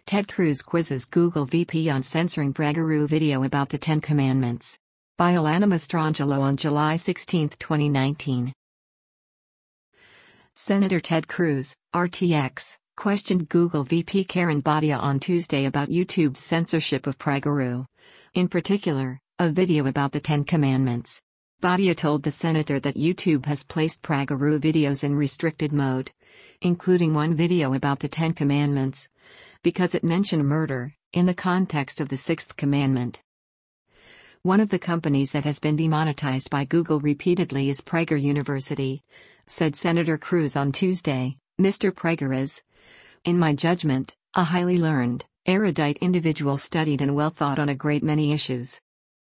Ted Cruz quizzes Google VP on censoring Prageru video about the Ten Commandments. By Alana Mastrangelo on July 16, 2019. Senator Ted Cruz, RTX, questioned Google VP Karen Bhatia on Tuesday about YouTube's censorship of Prageru. In particular, a video about the Ten Commandments. Bhatia told the senator that YouTube has placed Prageru videos in restricted mode, including one video about the Ten Commandments, because it mentioned murder, in the context of the Sixth Commandment. One of the companies that has been demonetized by Google repeatedly is Prager University, said Senator Cruz on Tuesday. Mr. Prager is, in my judgment, a highly learned, erudite individual studied and well thought on a great many issues.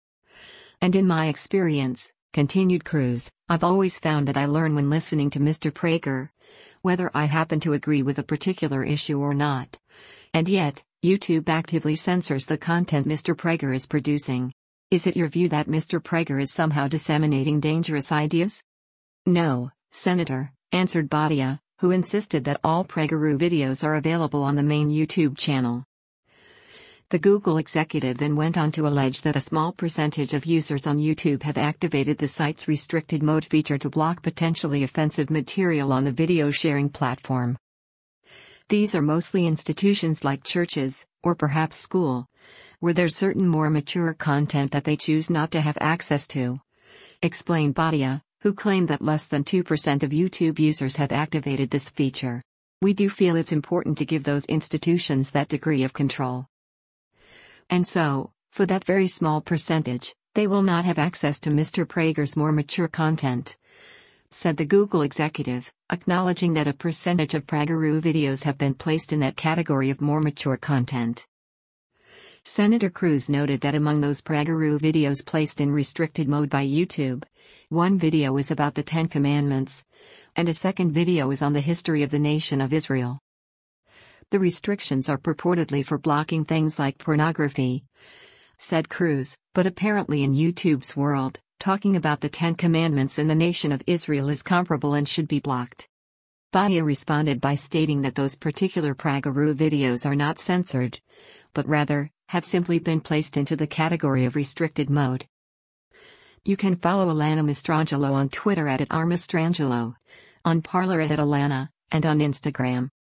And in my experience, continued Cruz, I've always found that I learn when listening to Mr. Prager, whether I happen to agree with a particular issue or not. And yet, YouTube actively censors the content Mr. Prager is producing. Is it your view that Mr. Prager is somehow disseminating dangerous ideas? No, Senator, answered Bhatia, who insisted that all Prageru videos are available on the main YouTube channel. The Google executive then went on to allege that a small percentage of users on YouTube have activated the site's restricted mode feature to block potentially offensive material on the video sharing platform. These are mostly institutions like churches, or perhaps school, where there's certain more mature content that they choose not to have access to, explained Bhatia, who claimed that less than 2% of YouTube users have activated this feature. We do feel it's important to give those institutions that degree of control. And so, for that very small percentage, they will not have access to Mr. Prager's more mature content, said the Google executive, acknowledging that a percentage of Prageru videos have been placed in that category of more mature content. Senator Cruz noted that among those Prageru videos placed in restricted mode by YouTube, one video is about the Ten Commandments, and a second video is on the history of the nation of Israel. The restrictions are purportedly for blocking things like pornography, said Cruz, but apparently in YouTube's world, talking about the Ten Commandments and the nation of Israel is comparable and should be blocked. Bhatia responded by stating that those particular Prageru videos are not censored, but rather, have simply been placed into the category of restricted mode. You can follow Alana Mastrangelo on Twitter @RMastrangelo, on Parler @Alana, and on Instagram.